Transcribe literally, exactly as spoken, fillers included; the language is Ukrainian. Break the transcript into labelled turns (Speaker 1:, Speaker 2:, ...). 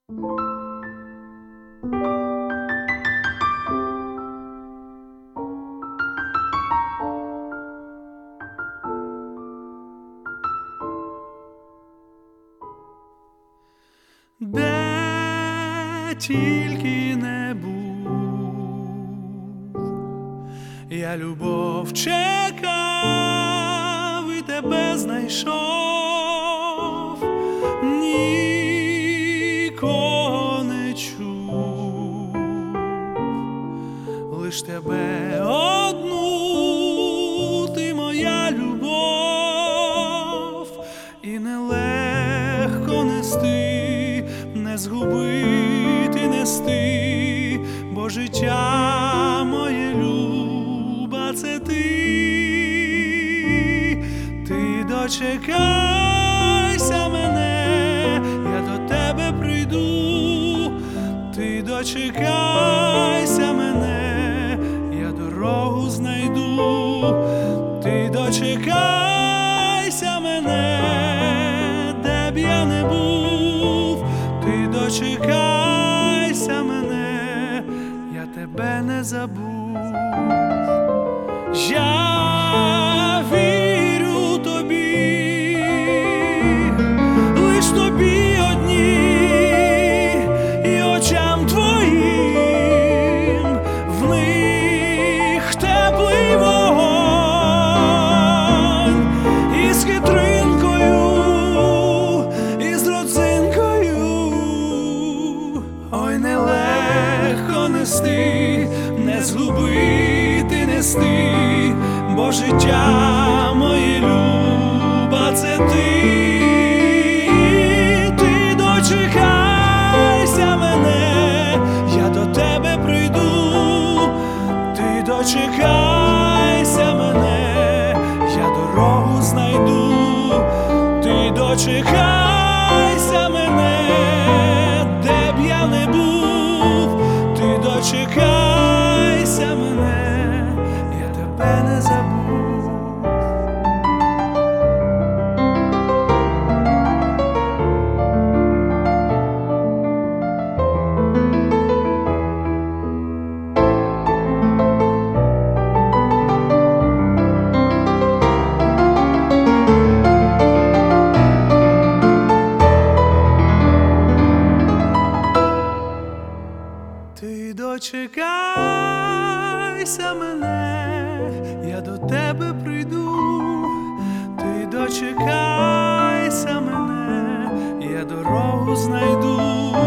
Speaker 1: Де тільки не був, я любов чекав і тебе знайшов, нікого не чув, лиш тебе одну, ти моя любов, і нелегко нести, не згубити, нести, бо життя моє люба, це ти. Ти дочекайся мене, я до тебе прийду. Ти дочекайся мене, я дорогу знайду. Ти дочекайся мене, де б я не був. Ти дочекайся мене, я тебе не забув. Я вірю тобі, лиш тобі одній, і очам твоїм, в них теплий вогонь, і з хитринкою, і з родзинкою. Ой, нелегко нести, не згубити, нести, бо життя моє люба, це ти. Ти дочекайся мене, я до тебе прийду. Ти дочекайся мене, я дорогу знайду. Ти дочекайся мене, де б я не був. Ти дочекайся мене, я тебе не забув. Ти дочекайся мене, я до тебе прийду. Ти дочекайся мене, я дорогу знайду.